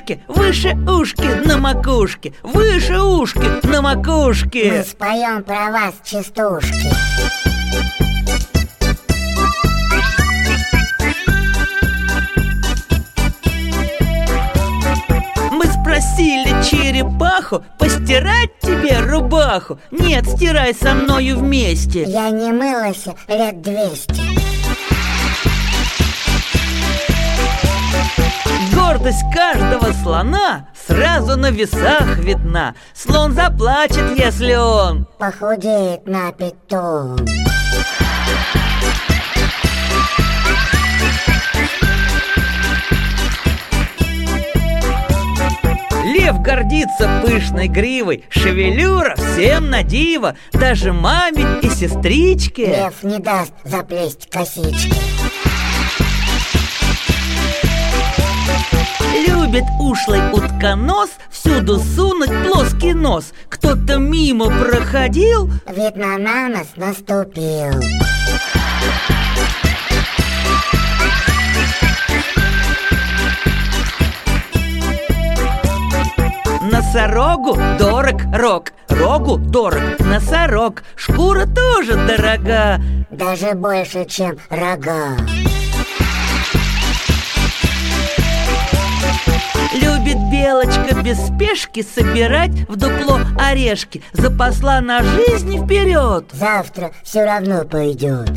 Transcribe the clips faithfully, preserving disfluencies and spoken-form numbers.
ушки, выше ушки на макушке, выше ушки на макушке. Мы споем про вас частушки. Мы спросили черепаху постирать тебе рубаху. Нет, стирай со мною вместе. Я не мылась лет двести. Гордость каждого слона сразу на весах видна. Слон заплачет, если он похудеет на пять тонн. Лев гордится пышной гривой, шевелюра всем на диво, даже маме и сестричке. Лев не даст заплесть косички. Любит ушлый утконос всюду сунуть плоский нос. Кто-то мимо проходил, видно, на нас наступил. Носорогу дорог рог, рогу дорог носорог. Шкура тоже дорога, даже больше, чем рога. Любит белочка без спешки собирать в дупло орешки. Запасла на жизнь вперед, завтра все равно пойдет.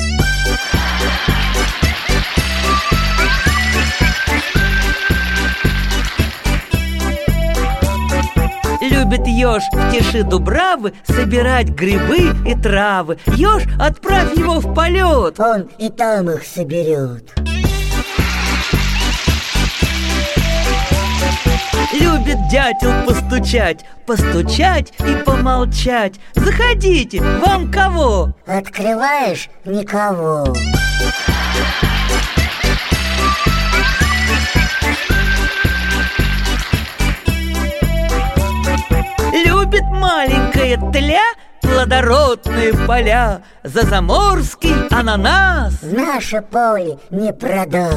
Любит еж в тиши дубравы собирать грибы и травы. Еж, отправь его в полет, он и там их соберет. Любит дятел постучать, постучать и помолчать. Заходите, вам кого? Открываешь — никого. Любит маленькая тля плодородные поля. За заморский ананас наше поле не продаст.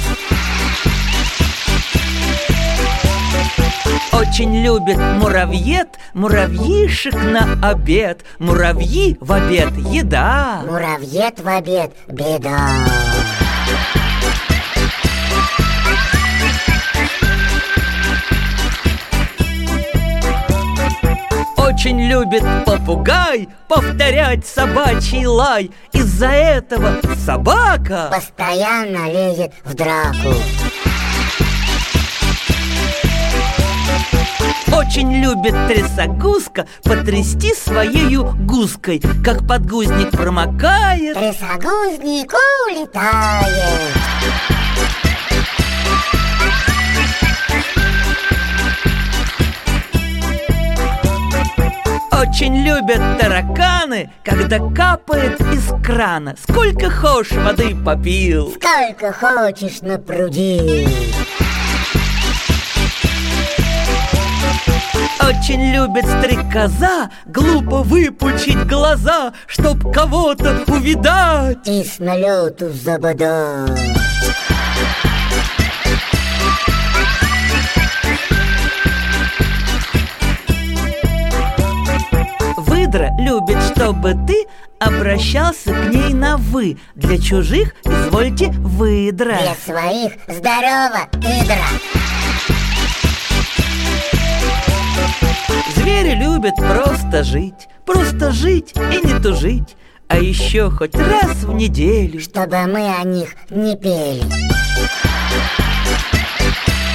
Очень любит муравьед муравьишек на обед. Муравьи в обед еда, муравьед в обед беда. Очень любит попугай повторять собачий лай. Из-за этого собака постоянно лезет в драку. Очень любит трясогузка потрясти своею гуской. Как подгузник промокает, трясогузник улетает. Очень любят тараканы, когда капает из крана. Сколько хошь воды попил, сколько хочешь напрудил. Очень любит стрекоза глупо выпучить глаза, чтоб кого-то увидать и с налету забодать. Выдра любит, чтобы ты обращался к ней на «вы». Для чужих извольте выдра, для своих здорово, выдра. Звери любят просто жить, просто жить и не тужить. А еще хоть раз в неделю, чтобы мы о них не пели.